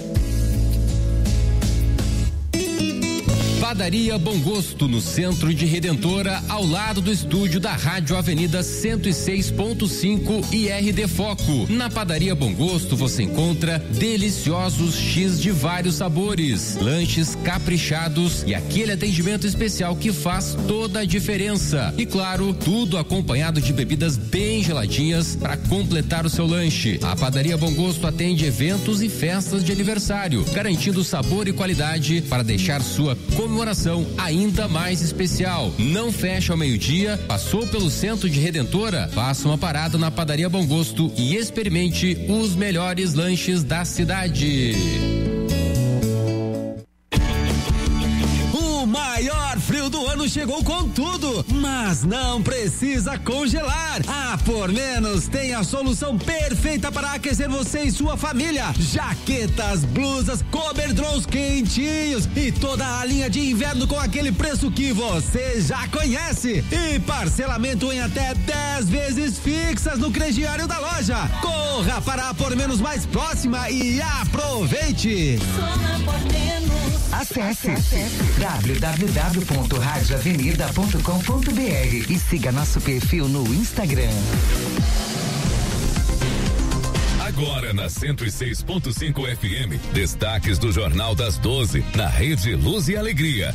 S2: Padaria Bom Gosto, no centro de Redentora, ao lado do estúdio da Rádio Avenida 106.5 e RD Foco. Na Padaria Bom Gosto você encontra deliciosos X de vários sabores, lanches caprichados e aquele atendimento especial que faz toda a diferença. E claro, tudo acompanhado de bebidas bem geladinhas para completar o seu lanche. A Padaria Bom Gosto atende eventos e festas de aniversário, garantindo sabor e qualidade para deixar sua comemoração ainda mais especial. Não fecha ao meio-dia, passou pelo centro de Redentora? Faça uma parada na Padaria Bom Gosto e experimente os melhores lanches da cidade.
S7: O maior frio do ano chegou com tudo, mas não precisa congelar. A Por Menos tem a solução perfeita para aquecer você e sua família. Jaquetas, blusas, coberdrons quentinhos e toda a linha de inverno com aquele preço que você já conhece. E parcelamento em até 10 vezes fixas no crediário da loja. Corra para a Por Menos mais próxima e aproveite.
S1: Acesse www.radioavenida.com.br e siga nosso perfil no Instagram.
S14: Agora na 106.5 FM, destaques do Jornal das 12, na Rede Luz e Alegria.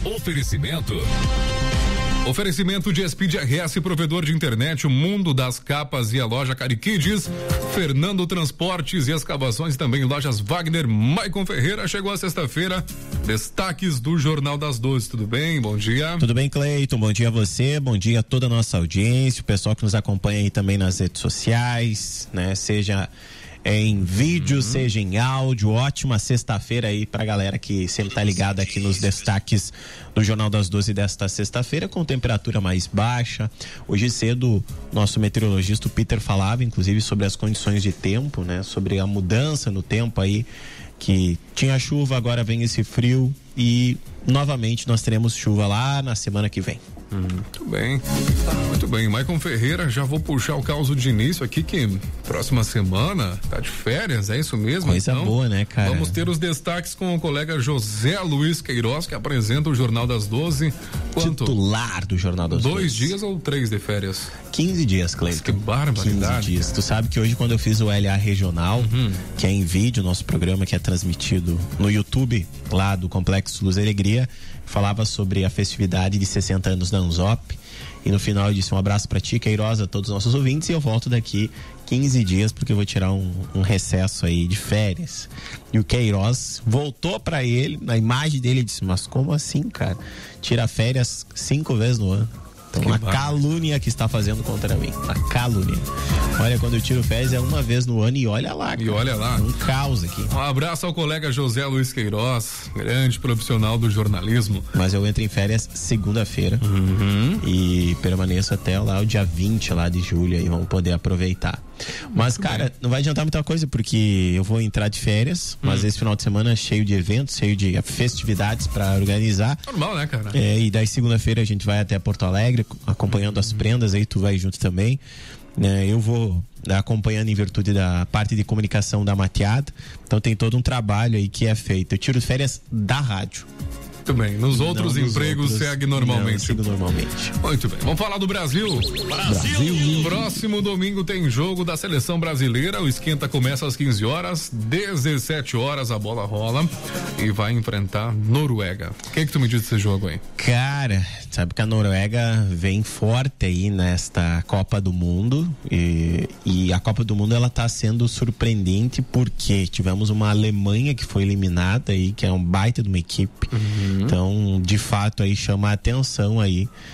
S14: Oferecimento de Speed RS, provedor de internet, o mundo das capas e a loja Cariquides, Fernando Transportes e Escavações, também lojas Wagner. Maicon Ferreira, chegou a sexta-feira, destaques do Jornal das 12, tudo bem? Bom dia.
S9: Tudo bem, Cleiton, bom dia a você, bom dia a toda a nossa audiência, o pessoal que nos acompanha aí também nas redes sociais, né? Seja em vídeo, seja em áudio. Ótima sexta-feira aí pra galera que sempre tá ligada aqui nos destaques do Jornal das 12 desta sexta-feira, com temperatura mais baixa. Hoje cedo, nosso meteorologista Peter falava inclusive sobre as condições de tempo, né? Sobre a mudança no tempo aí, que tinha chuva, agora vem esse frio e novamente nós teremos chuva lá na semana que vem.
S3: Muito bem, Maicon Ferreira, já vou puxar o caos de início aqui, que próxima semana tá de férias, é isso mesmo?
S9: Coisa
S3: então,
S9: boa, né, cara?
S3: Vamos ter os destaques com o colega José Luiz Queiroz, que apresenta o Jornal das 12. Quanto?
S9: Titular do Jornal das 12.
S3: 2 dias ou 3 de férias?
S9: 15 dias, Cleiton.
S3: Que barbaridade.
S9: 15 dias. Tu sabe que hoje, quando eu fiz o LA Regional, que é em vídeo, nosso programa que é transmitido no YouTube, lá do Complexo Luz e Alegria, falava sobre a festividade de 60 anos da Anzop, e no final eu disse um abraço pra ti, Queiroz, a todos os nossos ouvintes, e eu volto daqui 15 dias porque eu vou tirar um recesso aí de férias. E o Queiroz voltou pra ele, na imagem dele, e disse, mas como assim, cara? Tira férias 5 vezes no ano. Então, uma calúnia que está fazendo contra mim. Uma calúnia. Olha, quando eu tiro férias é uma vez no ano e olha lá. Cara.
S3: E olha lá.
S9: Um caos aqui.
S3: Um abraço ao colega José Luiz Queiroz, grande profissional do jornalismo.
S9: Mas eu entro em férias segunda-feira e permaneço até lá o dia 20 lá de julho, aí vamos poder aproveitar. Mas, cara, não vai adiantar muita coisa, porque eu vou entrar de férias, mas esse final de semana é cheio de eventos, cheio de festividades pra organizar.
S3: Normal, né, cara?
S9: E daí segunda-feira a gente vai até Porto Alegre, acompanhando as prendas, aí tu vai junto também. Eu vou acompanhando em virtude da parte de comunicação da Mateada, então tem todo um trabalho aí que é feito. Eu tiro férias da rádio.
S3: Muito bem, nos outros empregos segue normalmente.
S9: Sigo normalmente.
S3: Muito bem, vamos falar do Brasil. Brasil. Próximo domingo tem jogo da seleção brasileira, o esquenta começa às 15 horas, 17 horas a bola rola e vai enfrentar Noruega. O que tu me diz desse jogo aí?
S9: Cara, sabe que a Noruega vem forte aí nesta Copa do Mundo e a Copa do Mundo ela tá sendo surpreendente porque tivemos uma Alemanha que foi eliminada aí, que é um baita de uma equipe. Então, de fato, aí chama a atenção aí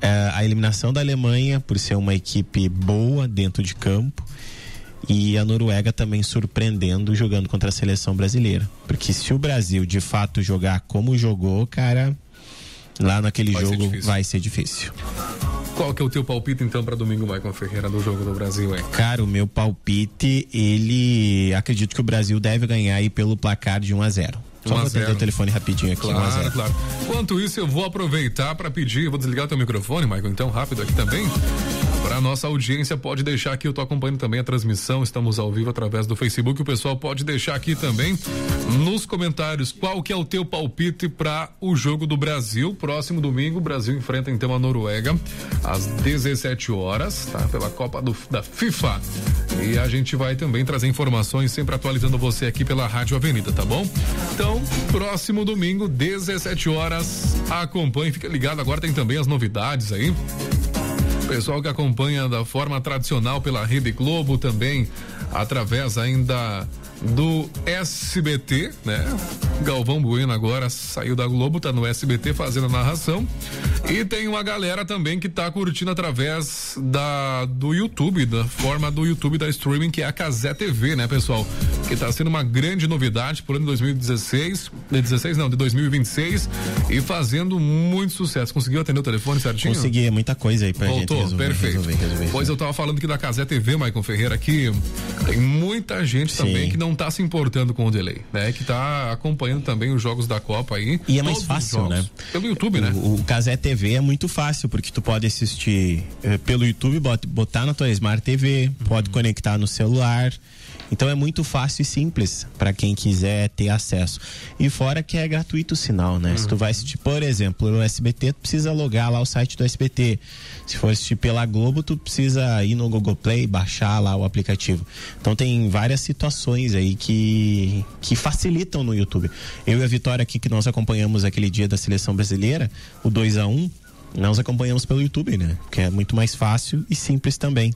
S9: a eliminação da Alemanha, por ser uma equipe boa dentro de campo, e a Noruega também surpreendendo jogando contra a seleção brasileira. Porque se o Brasil de fato jogar como jogou, cara, lá naquele jogo vai ser difícil.
S3: Qual que é o teu palpite então para domingo, Maicon Ferreira, do jogo do Brasil, hein?
S9: Cara, o meu palpite, acredito que o Brasil deve ganhar aí pelo placar de 1-0. Só vou atender o telefone rapidinho aqui.
S3: Claro, claro. Enquanto isso, eu vou aproveitar para pedir, vou desligar o teu microfone, Maicon, então, rápido aqui também. Para nossa audiência, pode deixar aqui, eu tô acompanhando também a transmissão, estamos ao vivo através do Facebook, o pessoal pode deixar aqui também nos comentários qual que é o teu palpite para o jogo do Brasil. Próximo domingo, o Brasil enfrenta então a Noruega às 17 horas, tá? Pela Copa da FIFA. E a gente vai também trazer informações, sempre atualizando você aqui pela Rádio Avenida, tá bom? Então, próximo domingo, 17 horas, acompanhe, fica ligado, agora tem também as novidades aí. Pessoal que acompanha da forma tradicional pela Rede Globo, também através ainda do SBT, né? Galvão Bueno agora saiu da Globo, tá no SBT fazendo a narração. E tem uma galera também que tá curtindo através do YouTube, da forma do YouTube da streaming, que é a Cazé TV, né, pessoal? Que tá sendo uma grande novidade por ano de 2026 e fazendo muito sucesso. Conseguiu atender o telefone certinho?
S9: Consegui, muita coisa aí pra gente resolver.
S3: Perfeito.
S9: Resolver.
S3: Pois eu tava falando que da Cazé TV, Maicon Ferreira, que tem muita gente também que não tá se importando com o delay, né? Que tá acompanhando também os jogos da Copa aí.
S9: E é mais fácil, né?
S3: Pelo YouTube, né?
S9: O Cazé TV é muito fácil, porque tu pode assistir pelo YouTube, botar na tua Smart TV, pode conectar no celular. Então é muito fácil e simples para quem quiser ter acesso. E fora que é gratuito o sinal, né? Se tu vai assistir, por exemplo, no SBT, tu precisa logar lá o site do SBT. Se for assistir pela Globo, tu precisa ir no Google Play, baixar lá o aplicativo. Então tem várias situações aí que facilitam no YouTube. Eu e a Vitória aqui, que nós acompanhamos aquele dia da seleção brasileira, o 2-1, nós acompanhamos pelo YouTube, né? Que é muito mais fácil e simples também.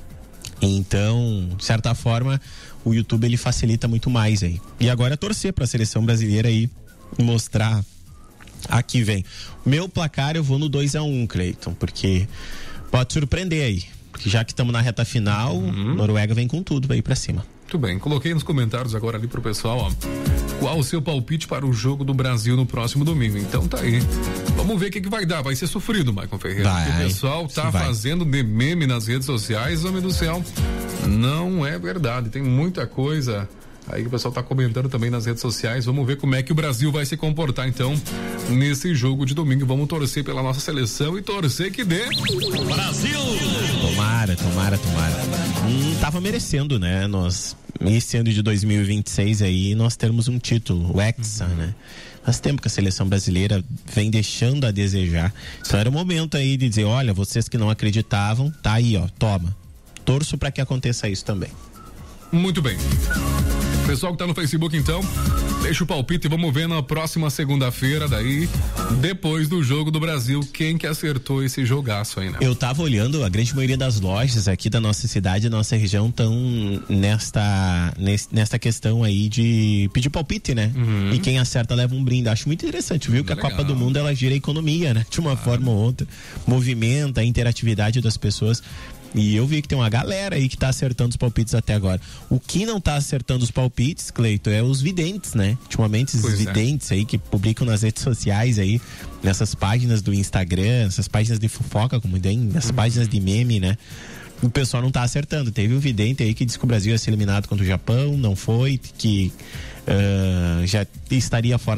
S9: Então, de certa forma, o YouTube ele facilita muito mais aí. E agora é torcer para a seleção brasileira aí mostrar a que vem. Meu placar eu vou no 2-1, Cleiton, porque pode surpreender aí. Porque já que estamos na reta final, Noruega vem com tudo aí para cima.
S3: Muito bem, coloquei nos comentários agora ali pro pessoal, ó, qual o seu palpite para o jogo do Brasil no próximo domingo. Então tá aí. Vamos ver o que vai dar. Vai ser sofrido, Maicon Ferreira. O pessoal tá fazendo de meme nas redes sociais, homem do céu. Não é verdade. Tem muita coisa aí que o pessoal tá comentando também nas redes sociais. Vamos ver como é que o Brasil vai se comportar, então, nesse jogo de domingo. Vamos torcer pela nossa seleção e torcer que dê
S11: Brasil!
S9: Tomara. Tava merecendo, né? Nós, esse ano de 2026 aí, nós termos um título, o Hexa, né? Faz tempo que a seleção brasileira vem deixando a desejar. Então era o momento aí de dizer, olha, vocês que não acreditavam, tá aí, ó, toma. Torço para que aconteça isso também.
S3: Muito bem. Pessoal que tá no Facebook, então, deixa o palpite e vamos ver na próxima segunda-feira, daí, depois do jogo do Brasil, quem que acertou esse jogaço aí, né?
S9: Eu tava olhando, a grande maioria das lojas aqui da nossa cidade, da nossa região, estão nesta questão aí de pedir palpite, né? E quem acerta leva um brinde. Acho muito interessante, viu? Que a Copa do Mundo, ela gira a economia, né? De uma forma ou outra. Movimenta a interatividade das pessoas. E eu vi que tem uma galera aí que tá acertando os palpites até agora. O que não tá acertando os palpites, Cleiton, é os videntes, né? Ultimamente esses videntes aí que publicam nas redes sociais aí, nessas páginas do Instagram, essas páginas de fofoca, como tem, nessas páginas de meme, né? O pessoal não tá acertando. Teve um vidente aí que disse que o Brasil ia ser eliminado contra o Japão, não foi, que já estaria fora